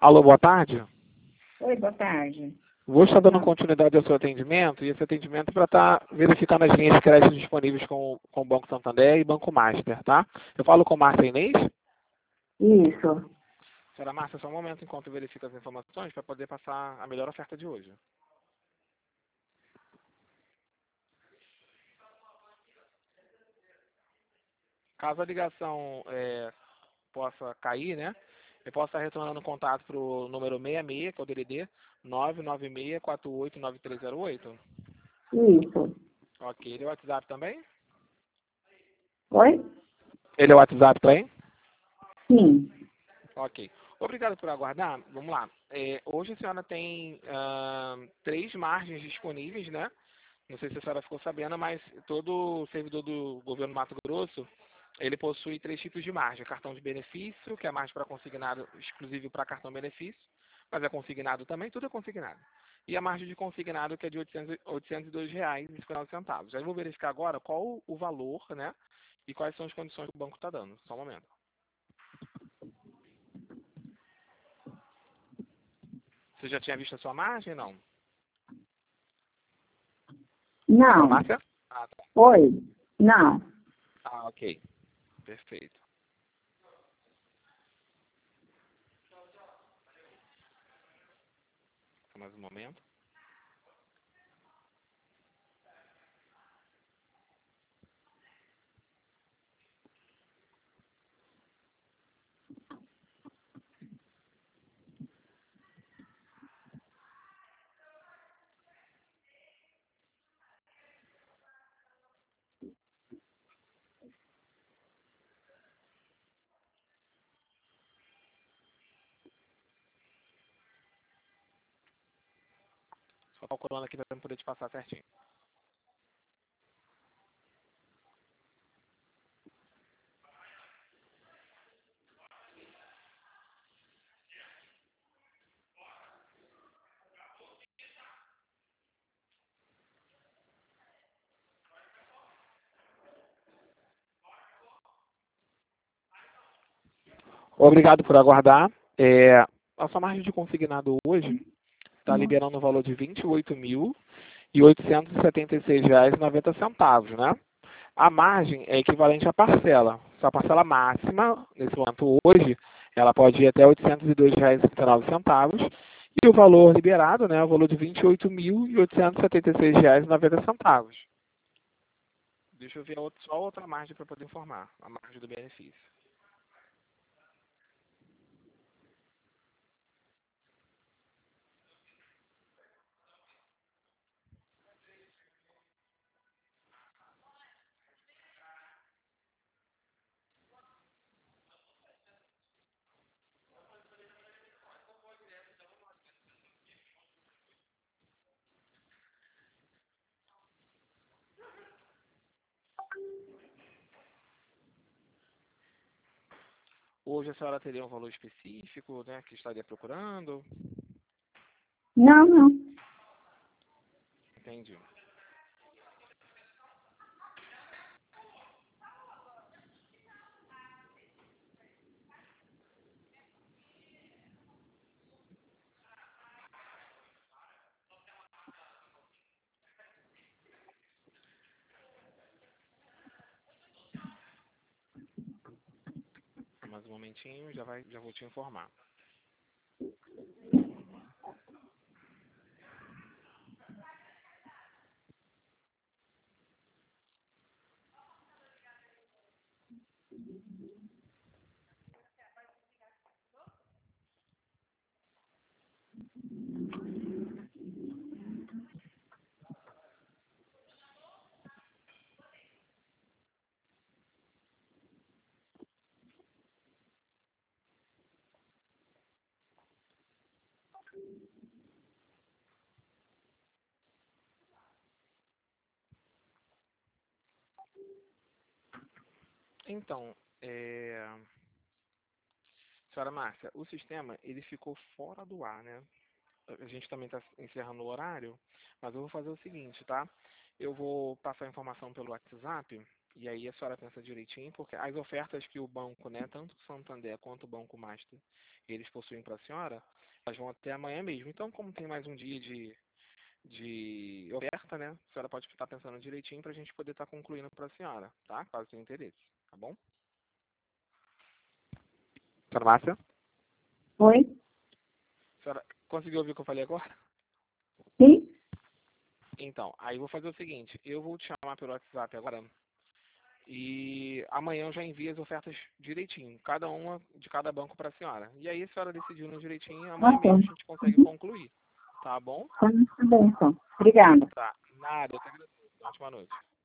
Alô, boa tarde. Oi, boa tarde. Vou estar dando Não. continuidade ao seu atendimento, e esse atendimento para estar verificando as linhas de crédito disponíveis com o Banco Santander e Banco Master, tá? Eu falo com Márcia Inês. Isso. Senhora Márcia, só um momento enquanto eu verifico as informações para poder passar a melhor oferta de hoje. Caso a ligação possa cair, né? Eu posso estar retornando contato para o número 66, que é o DDD, 996489308. Isso. Ok. Ele é o WhatsApp também? Oi? Ele é o WhatsApp também? Sim. Ok. Obrigado por aguardar. Vamos lá. Hoje a senhora tem 3 margens disponíveis, né? Não sei se a senhora ficou sabendo, mas todo servidor do governo do Mato Grosso, ele possui 3 tipos de margem. Cartão de benefício, que é margem para consignado, exclusivo para cartão benefício, mas é consignado também, tudo é consignado. E a margem de consignado, que é de R$ 802,59. Aí eu vou verificar agora qual o valor, né? E quais são as condições que o banco está dando. Só um momento. Você já tinha visto a sua margem, não? Não. Márcia? Ah, tá. Oi? Não. Ah, ok. Perfeito. Só mais um momento. Só calculando aqui para poder te passar certinho. Obrigado por aguardar. A sua margem de consignado hoje está liberando o valor de R$ 28.876,90, né? A margem é equivalente à parcela. Sua parcela máxima, nesse momento hoje, ela pode ir até R$ 802,39. E o valor liberado, né, é o valor de R$ 28.876,90. Deixa eu ver só outra margem para poder informar, a margem do benefício. Hoje a senhora teria um valor específico, né, que estaria procurando? Não, não. Entendi. Mais um momentinho, já vou te informar. Então, senhora Márcia, o sistema ele ficou fora do ar, né? A gente também está encerrando o horário, mas eu vou fazer o seguinte, tá? Eu vou passar a informação pelo WhatsApp E aí a senhora pensa direitinho, porque as ofertas que o banco, né, tanto o Santander quanto o Banco Master, eles possuem para a senhora, elas vão até amanhã mesmo. Então, como tem mais um dia de oferta, né, a senhora pode estar pensando direitinho para a gente poder estar concluindo para a senhora, tá? Caso tenha interesse, tá bom? Senhora Márcia? Oi? A senhora conseguiu ouvir o que eu falei agora? Sim? Então, aí vou fazer o seguinte, eu vou te chamar pelo WhatsApp agora e amanhã eu já envio as ofertas direitinho, cada uma de cada banco para a senhora. E aí a senhora decidindo direitinho, amanhã Ok. mesmo a gente consegue Uhum. concluir, tá bom? Tá bem, então. Obrigada. Tá, nada, eu que agradeço. Ótima noite.